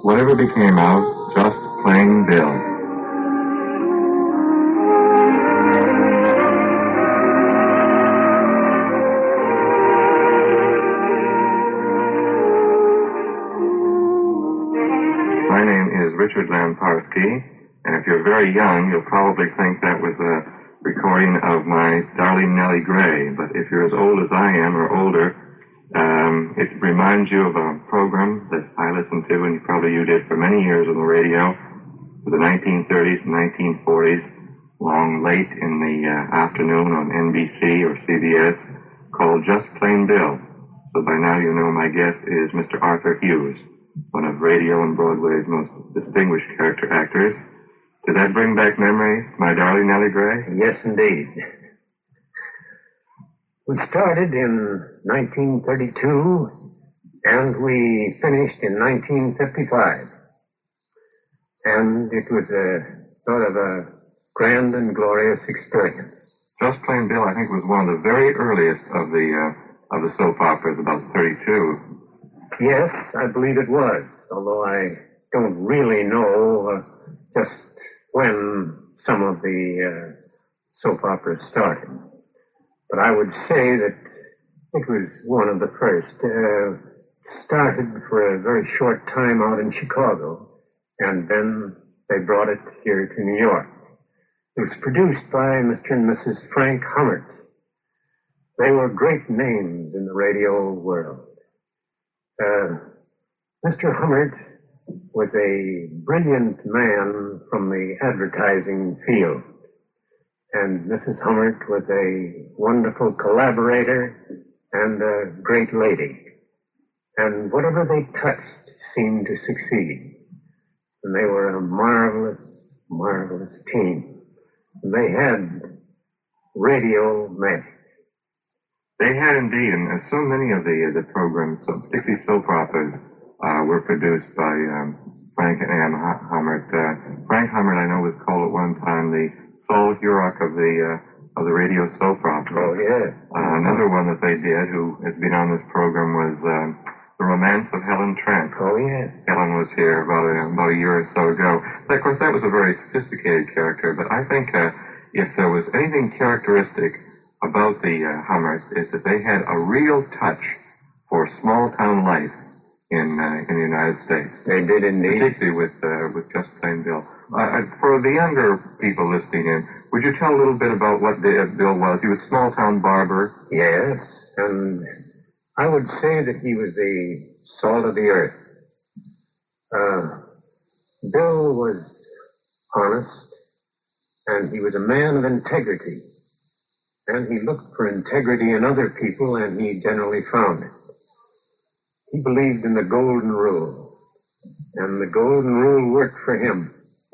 Whatever became of Just Plain Bill. My name is Richard Lamparski, and if you're very young, you'll probably think that was a recording of my darling Nellie Gray. But if you're as old as I am or older, it reminds you of a program that I listened to, and probably you did for many years on the radio, for the 1930s and 1940s, long late in the afternoon on NBC or CBS, called Just Plain Bill. So by now you know my guest is Mr. Arthur Hughes, one of radio and Broadway's most distinguished character actors. Did that bring back memories, my darling Nellie Gray? Yes, indeed. We started in 1932, and we finished in 1955. And it was a sort of a grand and glorious experience. Just Plain Bill, I think, was one of the very earliest of the soap operas, about 32. Yes, I believe it was, although I don't really know just when some of the soap operas started. But I would say that it was one of the first. Started for a very short time out in Chicago, and then they brought it here to New York. It was produced by Mr. and Mrs. Frank Hummert. They were great names in the radio world. Mr. Hummert was a brilliant man from the advertising field. And Mrs. Hummert was a wonderful collaborator and a great lady. And whatever they touched seemed to succeed. And they were a marvelous, marvelous team. And they had radio magic. They had indeed, and so many of the programs, particularly soap operas, were produced by Frank and Ann Hummert. Frank Hummert, I know, was called at one time the Saul Hurok of the radio soap opera. Oh, yeah. Another one that they did, who has been on this program, was The Romance of Helen Trent. Oh, yeah. Helen was here about a year or so ago. But of course, that was a very sophisticated character, but I think if there was anything characteristic about the Hummers, is that they had a real touch for small-town life in the United States. They did indeed. Particularly with Just Plain Bill. For the younger people listening in, would you tell a little bit about what Bill was? He was a small-town barber. Yes, and I would say that he was the salt of the earth. Bill was honest, and he was a man of integrity. And he looked for integrity in other people, and he generally found it. He believed in the golden rule, and the golden rule worked for him.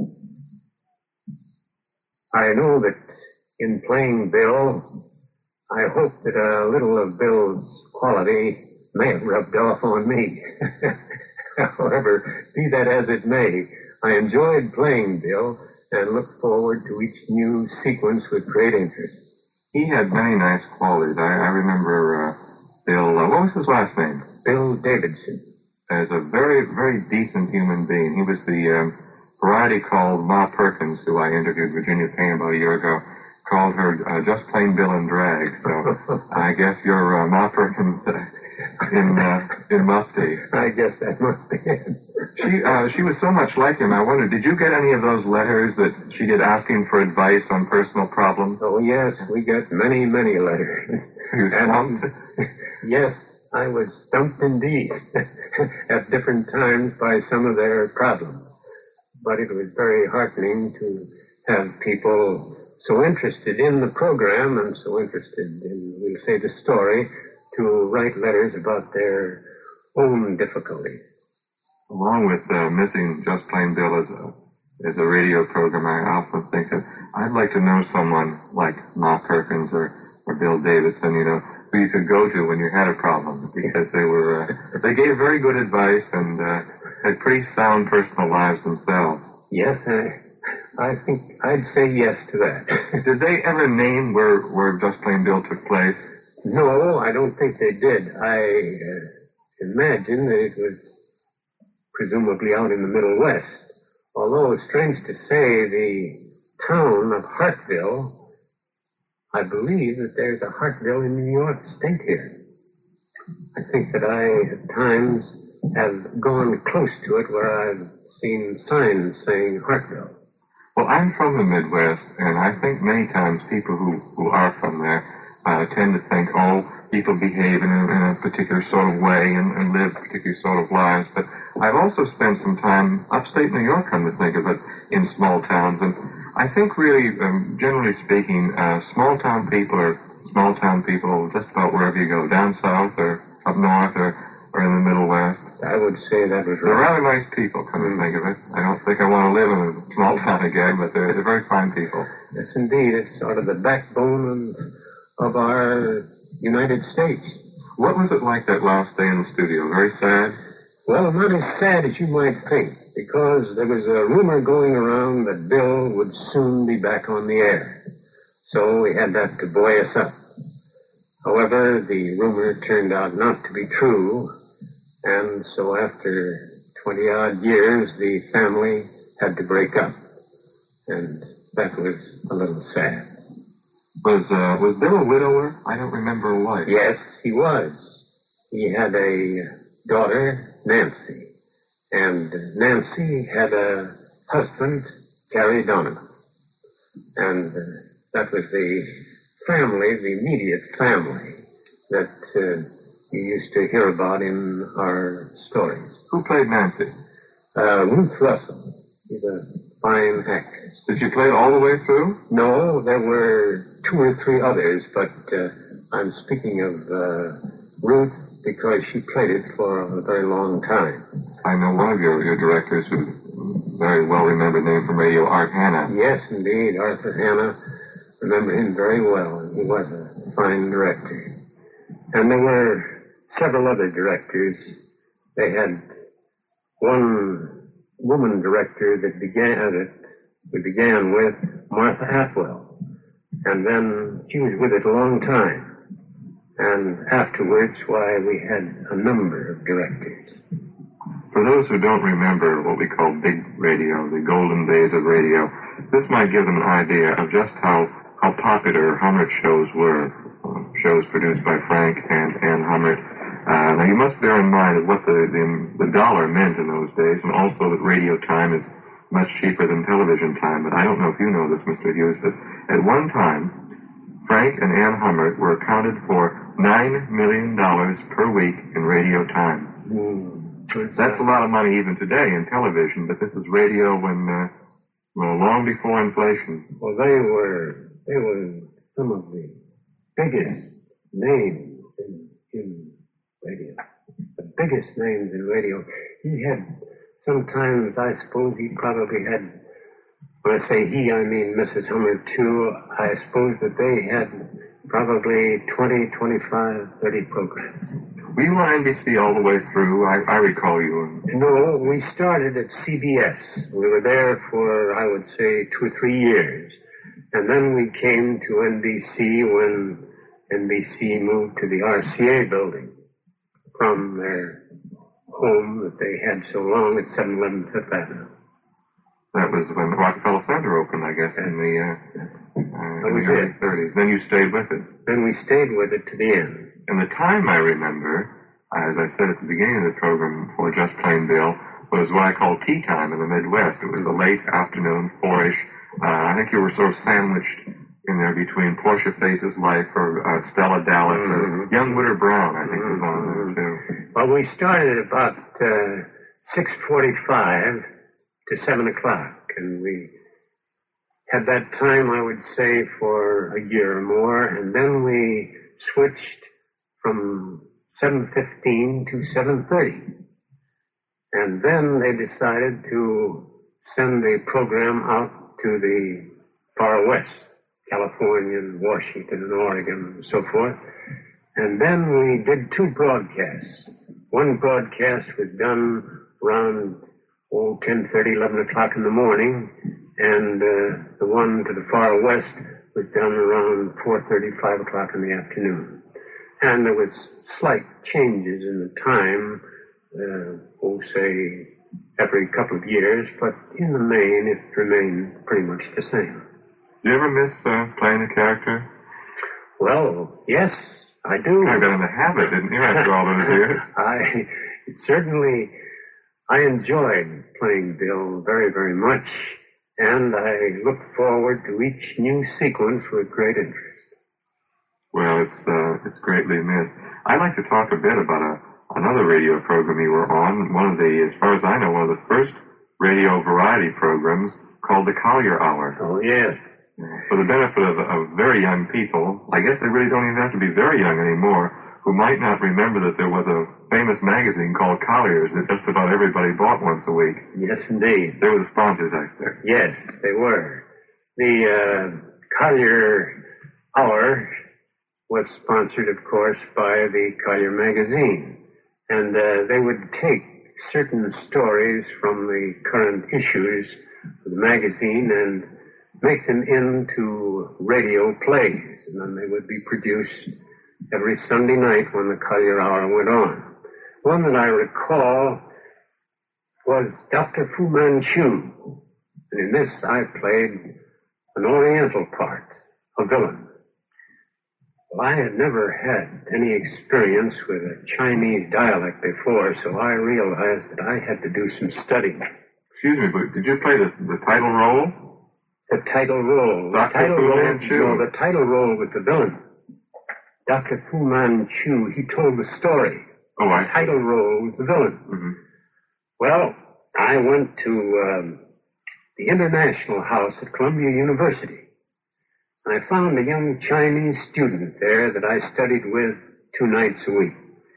I know that in playing Bill, I hope that a little of Bill's quality may have rubbed off on me. However, be that as it may, I enjoyed playing Bill and look forward to each new sequence with great interest. He had many nice qualities. I remember Bill, what was his last name? Bill Davidson. As a very, very decent human being. He was the variety called Ma Perkins, who I interviewed Virginia Payne about a year ago, called her Just Plain Bill in drag. So I guess you're Ma Perkins in Mufti. I guess that must be it. She was so much like him. I wondered, did you get any of those letters that she did asking for advice on personal problems? Oh, yes, we get many, many letters. You stumped? Yes, I was stumped indeed at different times by some of their problems. But it was very heartening to have people so interested in the program and so interested in, we'll say, the story, to write letters about their own difficulties. Along with missing Just Plain Bill as a radio program, I often think that I'd like to know someone like Ma Perkins or Bill Davidson, who you could go to when you had a problem, because they gave very good advice and had pretty sound personal lives themselves. Yes, I think I'd say yes to that. Did they ever name where Just Plain Bill took place? No, I don't think they did. I imagine that it was presumably out in the Middle West. Although, strange to say, the town of Hartville, I believe that there's a Hartville in New York State here. I think that I, at times, have gone close to it where I've seen signs saying Hartville. Well, I'm from the Midwest, and I think many times people who are from there tend to think, oh, people behave in a particular sort of way and live particular sort of lives. But I've also spent some time upstate New York, come to think of it, in small towns. And I think really, generally speaking, small town people are small town people just about wherever you go, down south or up north or in the Middle West. I would say that was right. They're rather nice people, come to think of it. I don't think I want to live in a small town again, but they're very fine people. Yes, indeed. It's sort of the backbone of our United States. What was it like that last day in the studio? Very sad? Well, not as sad as you might think, because there was a rumor going around that Bill would soon be back on the air. So we had that to buoy us up. However, the rumor turned out not to be true, and so after 20-odd years, the family had to break up. And that was a little sad. Was Bill a widower? I don't remember a wife. Yes, he was. He had a daughter, Nancy. And Nancy had a husband, Gary Donovan. And that was the family, the immediate family that you used to hear about in our stories. Who played Nancy? Ruth Russell. She's a fine actress. Did she play it all the way through? No, there were 2 or 3 others, but I'm speaking of Ruth because she played it for a very long time. I know one of your directors who's very well-remembered name from radio, Art Hanna. Yes, indeed, Arthur Hanna. Remember him very well, and he was a fine director. And there were several other directors. They had one woman director that we began with, Martha Atwell. And then she was with it a long time. And afterwards, why, we had a number of directors. For those who don't remember what we call big radio, the golden days of radio, this might give them an idea of just how popular Hummert shows were, shows produced by Frank and Ann Hummert. Now, you must bear in mind what the dollar meant in those days, and also that radio time is much cheaper than television time. But I don't know if you know this, Mr. Hughes, but at one time, Frank and Ann Hummert were accounted for $9 million per week in radio time. That's a lot of money even today in television, but this is radio when, long before inflation. Well, they were some of the biggest names in radio. The biggest names in radio. He had, sometimes I suppose he probably had, when I say he, I mean Mrs. Hummert too, I suppose that they had probably 20, 25, 30 programs. Were you on NBC all the way through? I recall you. No, we started at CBS. We were there for, I would say, 2 or 3 years. And then we came to NBC when NBC moved to the RCA building from their home that they had so long at 711 Fifth Avenue. That was when the Rockefeller Center opened, I guess, in the early 30s. Then you stayed with it. Then we stayed with it to the end. And the time I remember, as I said at the beginning of the program for Just Plain Bill, was what I call tea time in the Midwest. It was the late afternoon, 4-ish. I think you were sort of sandwiched in there between Portia Face's Life or Stella Dallas or Young Widder Brown, I think, was on there too. Well, we started at about 6:45 to 7 o'clock, and we had that time, I would say, for a year or more, and then we switched from 7:15 to 7:30. And then they decided to send the program out to the far west, California and Washington and Oregon and so forth. And then we did 2 broadcasts. One broadcast was done around 10:30, 11 o'clock in the morning, and the one to the far west was done around 4:30, 5 o'clock in the afternoon. And there was slight changes in the time, say every couple of years, but in the main, it remained pretty much the same. Do you ever miss playing a character? Well, yes, I do. I got in the habit, didn't you, after all those years? I enjoyed playing Bill very, very much, and I look forward to each new sequence with great interest. Well, it's greatly missed. I'd like to talk a bit about another radio program you were on, one of the, as far as I know, one of the first radio variety programs called the Collier Hour. Oh, yes. For the benefit of very young people, I guess they really don't even have to be very young anymore, who might not remember that there was a famous magazine called Collier's that just about everybody bought once a week. Yes, indeed. They were the sponsors out there. Yes, they were. The Collier Hour was sponsored, of course, by the Collier magazine. And they would take certain stories from the current issues of the magazine and make them into radio plays. And then they would be produced every Sunday night when the Collier Hour went on. One that I recall was Dr. Fu Manchu. And in this I played an Oriental part, a villain. Well, I had never had any experience with a Chinese dialect before, so I realized that I had to do some studying. Excuse me, but did you play the title role? The title role. Dr. Fu Manchu. No, the title role was the villain. Dr. Fu Manchu, he told the story. Oh, the title role was the villain. Mm-hmm. Well, I went to the International House at Columbia University. I found a young Chinese student there that I studied with 2 nights a week.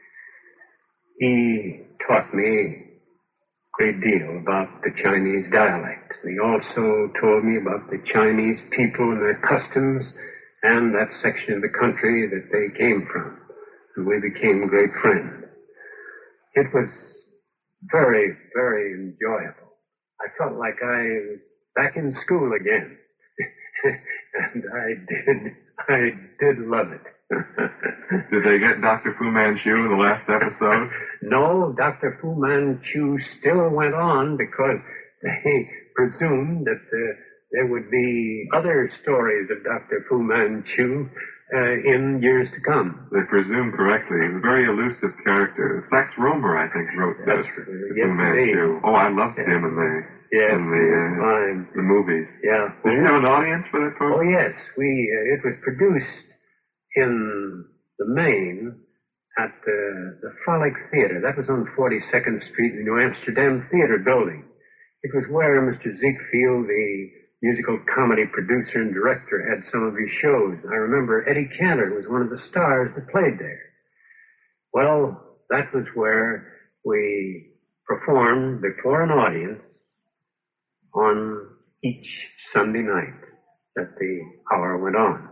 He taught me a great deal about the Chinese dialect. He also told me about the Chinese people and their customs and that section of the country that they came from. And we became great friends. It was very, very enjoyable. I felt like I was back in school again. And I did love it. Did they get Dr. Fu Manchu in the last episode? No, Dr. Fu Manchu still went on because they presumed that there would be other stories of Dr. Fu Manchu in years to come. They presumed correctly. He was a very elusive character. Sax Rohmer, I think, wrote this. Yes, Fu Manchu. Oh, I loved him in the movies. Yeah. Did you have an audience for that program? Oh, yes. It was produced in the Maine at the Frolic Theater. That was on 42nd Street in the New Amsterdam Theater building. It was where Mr. Ziegfeld, the musical comedy producer and director, had some of his shows. I remember Eddie Cantor was one of the stars that played there. Well, that was where we performed before an audience on each Sunday night that the hour went on.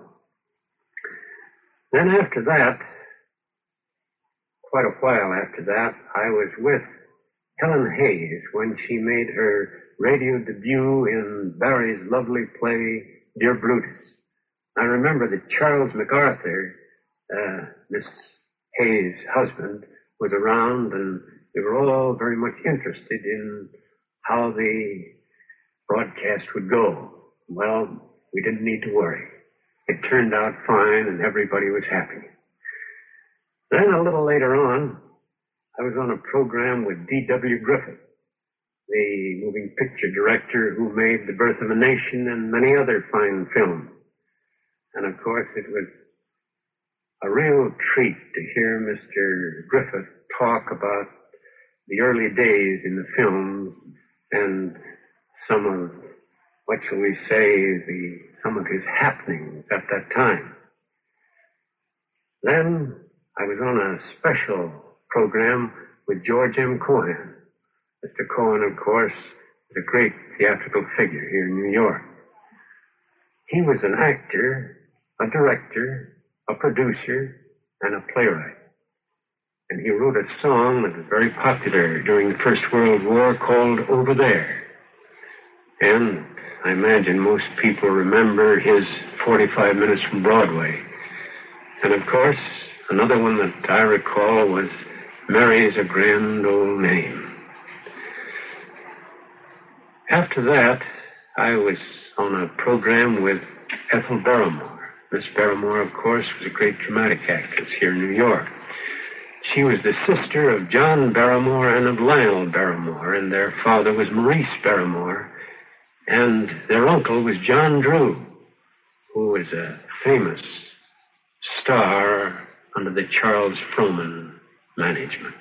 Then after that, quite a while after that, I was with Helen Hayes when she made her radio debut in Barry's lovely play, Dear Brutus. I remember that Charles MacArthur, Miss Hayes' husband, was around, and they were all very much interested in how the broadcast would go. Well, we didn't need to worry. It turned out fine, and everybody was happy. Then a little later on, I was on a program with D.W. Griffith, the moving picture director who made The Birth of a Nation and many other fine films. And of course, it was a real treat to hear Mr. Griffith talk about the early days in the films and some of, what shall we say, some of his happenings at that time. Then I was on a special program with George M. Cohan. Mr. Cohan, of course, is a great theatrical figure here in New York. He was an actor, a director, a producer, and a playwright. And he wrote a song that was very popular during the First World War called Over There. And I imagine most people remember his 45 Minutes from Broadway. And of course, another one that I recall was Mary's a Grand Old Name. After that, I was on a program with Ethel Barrymore. Miss Barrymore, of course, was a great dramatic actress here in New York. She was the sister of John Barrymore and of Lionel Barrymore, and their father was Maurice Barrymore, and their uncle was John Drew, who was a famous star under the Charles Frohman management.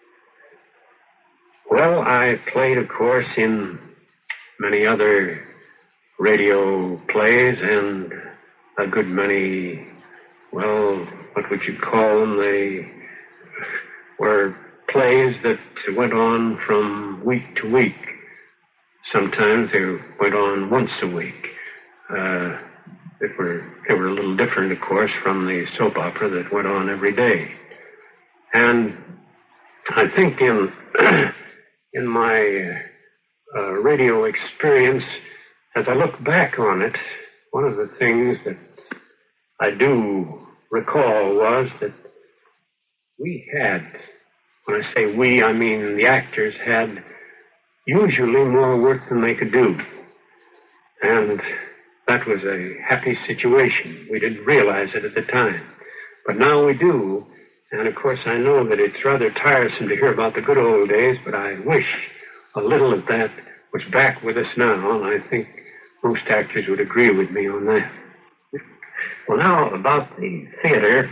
Well, I played, of course, in many other radio plays and a good many, well, what would you call them? They were plays that went on from week to week. Sometimes they went on once a week. They were a little different, of course, from the soap opera that went on every day. And I think in my radio experience, as I look back on it, one of the things that I do recall was that we had, when I say we, I mean the actors had usually more work than they could do. And that was a happy situation. We didn't realize it at the time. But now we do. And, of course, I know that it's rather tiresome to hear about the good old days, but I wish a little of that was back with us now, and I think most actors would agree with me on that. Well, now, about the theater,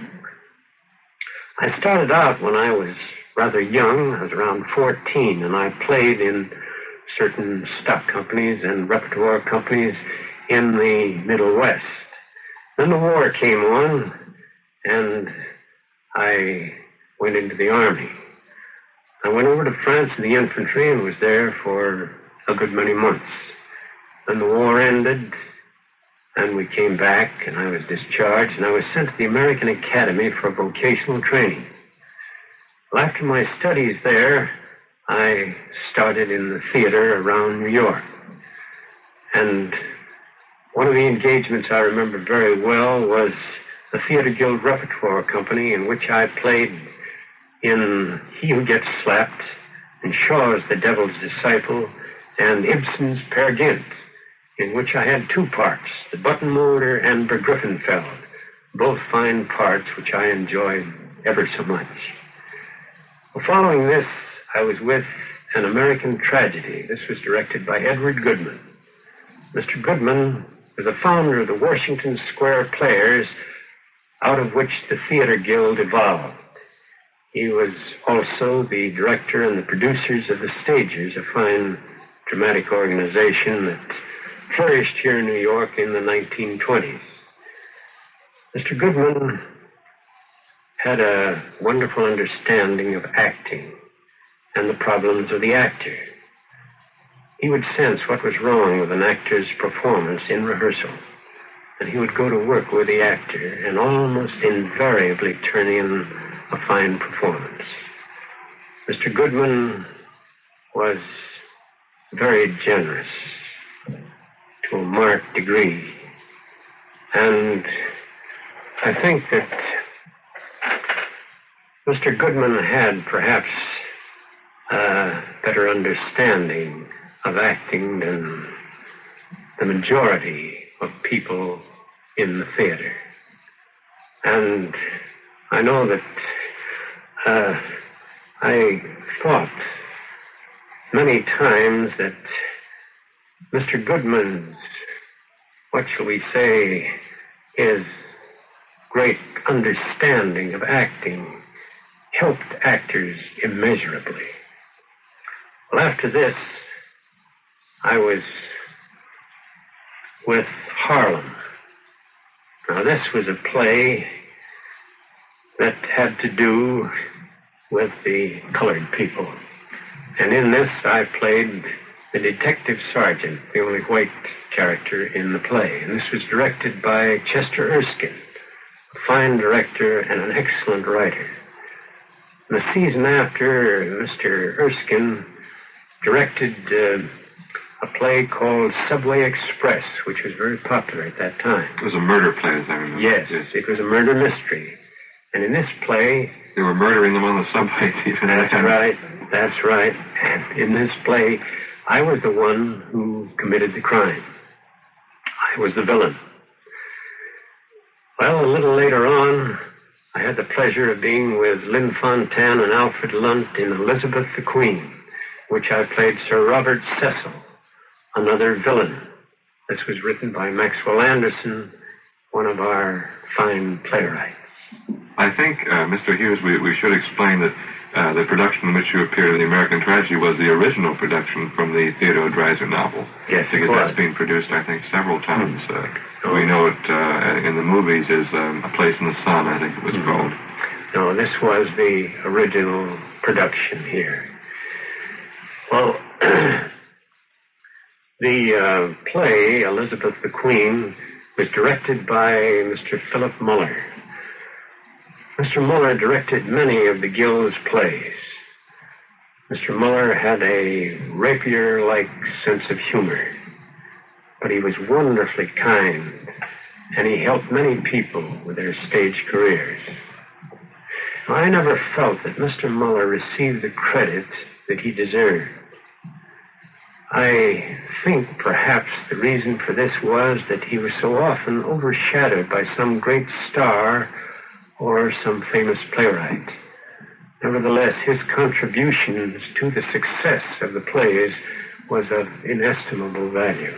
I started out when I was rather young. I was around 14, and I played in certain stock companies and repertoire companies in the Middle West. Then the war came on, and I went into the Army. I went over to France in the infantry and was there for a good many months. Then the war ended, and we came back, and I was discharged, and I was sent to the American Academy for vocational training. Well, after my studies there, I started in the theater around New York. And one of the engagements I remember very well was the Theater Guild Repertoire Company, in which I played in He Who Gets Slapped, and Shaw's The Devil's Disciple, and Ibsen's Peer Gynt, in which I had two parts, the button motor and Bergriffenfeld, both fine parts which I enjoyed ever so much. Well, following this, I was with An American Tragedy. This was directed by Edward Goodman. Mr. Goodman was the founder of the Washington Square Players, out of which the Theater Guild evolved. He was also the director and the producers of the Stagers, a fine dramatic organization that flourished here in New York in the 1920s. Mr. Goodman had a wonderful understanding of acting and the problems of the actor. He would sense what was wrong with an actor's performance in rehearsal, and he would go to work with the actor and almost invariably turn in a fine performance. Mr. Goodman was very generous to a marked degree, and I think that Mr. Goodman had perhaps a better understanding of acting than the majority of people in the theater. And I know that I thought many times that Mr. Goodman's, what shall we say, his great understanding of acting helped actors immeasurably. Well, after this, I was with Harlem. Now, this was a play that had to do with the colored people. And in this, I played the detective sergeant, the only white character in the play. And this was directed by Chester Erskine, a fine director and an excellent writer. And the season after, Mr. Erskine directed a play called Subway Express, which was very popular at that time. It was a murder play, as I remember. Yes, it was a murder mystery. And in this play... They were murdering them on the subway. That's right. And in this play, I was the one who committed the crime. I was the villain. Well, a little later on, I had the pleasure of being with Lynn Fontanne and Alfred Lunt in Elizabeth the Queen, which I played Sir Robert Cecil, another villain. This was written by Maxwell Anderson, one of our fine playwrights. I think, Mr. Hughes, we should explain that the production in which you appeared in The American Tragedy was the original production from the Theodore Dreiser novel. Yes, because that's been produced, I think, several times. We know it in the movies as A Place in the Sun, I think it was called. No, this was the original production here. Well, the play, Elizabeth the Queen, was directed by Mr. Philip Muller. Mr. Muller directed many of the Gills plays. Mr. Muller had a rapier-like sense of humor, but he was wonderfully kind, and he helped many people with their stage careers. Now, I never felt that Mr. Muller received the credit that he deserved. I think perhaps the reason for this was that he was so often overshadowed by some great star or some famous playwright. Nevertheless, his contributions to the success of the plays was of inestimable value.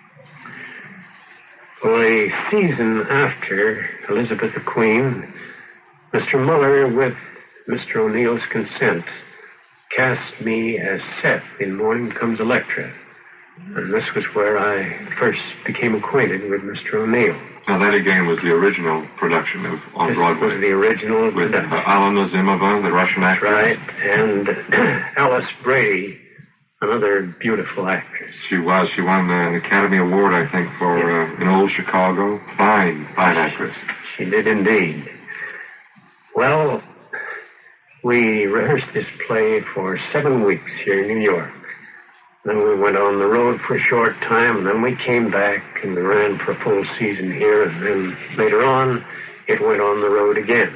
For a season after Elizabeth the Queen, Mr. Muller, with Mr. O'Neill's consent, cast me as Seth in Morning Comes Electra. And this was where I first became acquainted with Mr. O'Neill. Now, that again was the original production on Broadway. This was the original with production. Alana Zimova, the Russian actress. Right, and Alice Brady, another beautiful actress. She was. She won an Academy Award, I think, for in Old Chicago. Fine actress. She did indeed. Well, we rehearsed this play for 7 weeks here in New York. Then we went on the road for a short time, and then we came back and we ran for a full season here, and then later on, it went on the road again.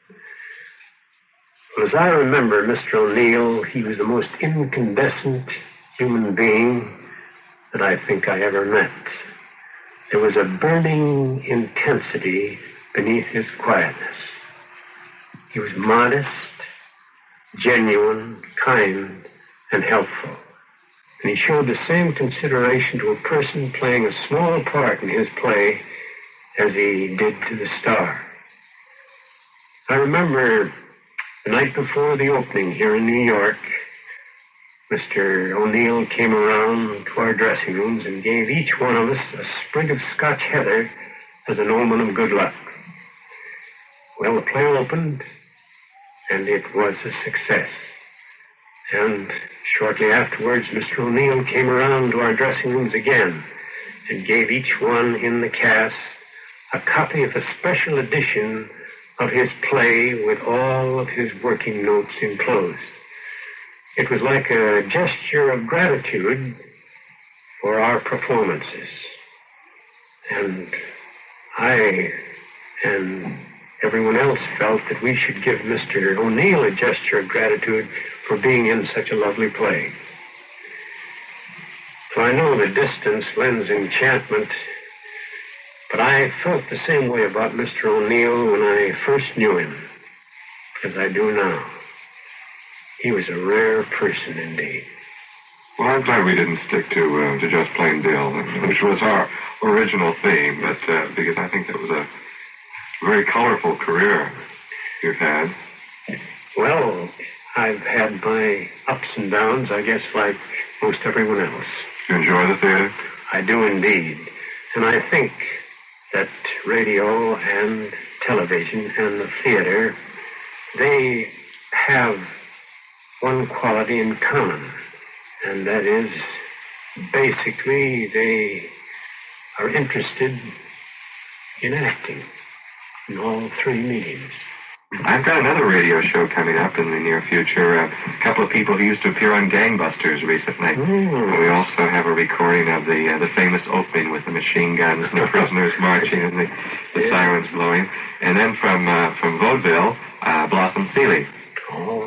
Well, as I remember Mr. O'Neill, he was the most incandescent human being that I think I ever met. There was a burning intensity beneath his quietness. He was modest, genuine, kind, and helpful. And he showed the same consideration to a person playing a small part in his play as he did to the star. I remember the night before the opening here in New York, Mr. O'Neill came around to our dressing rooms and gave each one of us a sprig of Scotch heather as an omen of good luck. Well, the play opened, and it was a success. And shortly afterwards, Mr. O'Neill came around to our dressing rooms again and gave each one in the cast a copy of a special edition of his play with all of his working notes enclosed. It was like a gesture of gratitude for our performances. And I and everyone else felt that we should give Mr. O'Neill a gesture of gratitude for being in such a lovely play. So I know the distance lends enchantment, but I felt the same way about Mr. O'Neill when I first knew him, as I do now. He was a rare person indeed. Well, I'm glad we didn't stick to just plain Bill, which was our original theme, but because I think that was a very colorful career you've had. Well, I've had my ups and downs, I guess, like most everyone else. You enjoy the theater? I do indeed. And I think that radio and television and the theater, they have one quality in common, and that is basically they are interested in acting in all three mediums. I've got another radio show coming up in the near future. A couple of people who used to appear on Gangbusters recently. We also have a recording of the famous opening with the machine guns and the prisoners marching and the sirens blowing. And then from vaudeville, Blossom Seeley. Oh.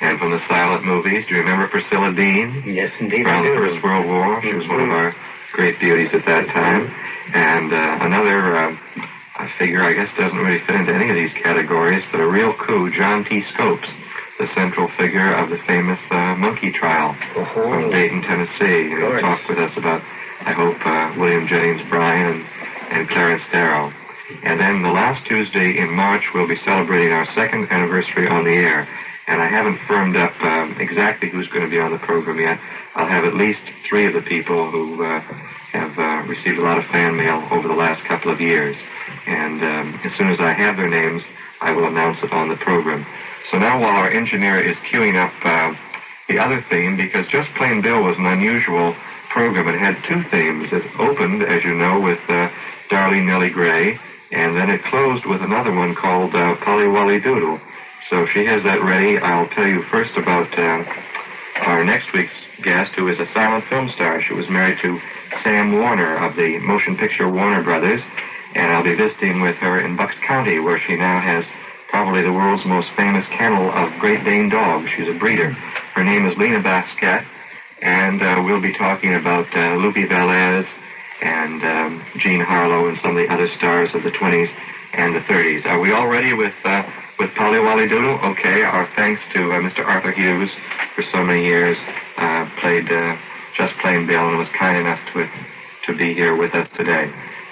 And from the silent movies, do you remember Priscilla Dean? Yes, indeed. Around the First World War. She was one of our great beauties at that time. And another figure, I guess, doesn't really fit into any of these categories, but a real coup, John T. Scopes, the central figure of the famous monkey trial from Dayton, Tennessee. He'll talk with us about, I hope, William Jennings Bryan and Clarence Darrow. And then the last Tuesday in March, we'll be celebrating our second anniversary on the air. And I haven't firmed up exactly who's going to be on the program yet. I'll have at least 3 of the people who have received a lot of fan mail over the last couple of years. And as soon as I have their names, I will announce it on the program. So now while our engineer is queuing up the other theme, because Just Plain Bill was an unusual program. It had 2 themes. It opened, as you know, with Darlene Nellie Gray, and then it closed with another one called Polly Wolly Doodle. So if she has that ready, I'll tell you first about our next week's guest, who is a silent film star. She was married to Sam Warner of the motion picture Warner Brothers, and I'll be visiting with her in Bucks County, where she now has probably the world's most famous kennel of Great Dane dogs. She's a breeder. Her name is Lena Basquette, and we'll be talking about Lupe Velez and Jean Harlow and some of the other stars of the 20s and the 30s. Are we all ready with Polly Wolly Doodle? Okay, our thanks to Mr. Arthur Hughes for so many years, played Just Plain Bill and was kind enough to be here with us today.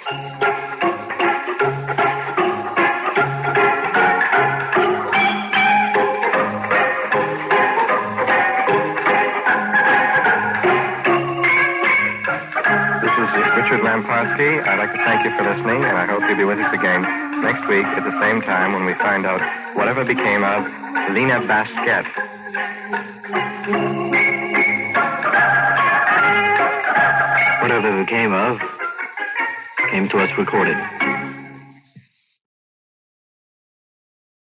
Lamparski, I'd like to thank you for listening, and I hope you'll be with us again next week at the same time when we find out whatever became of Lena Basquette. Whatever became of came to us recorded.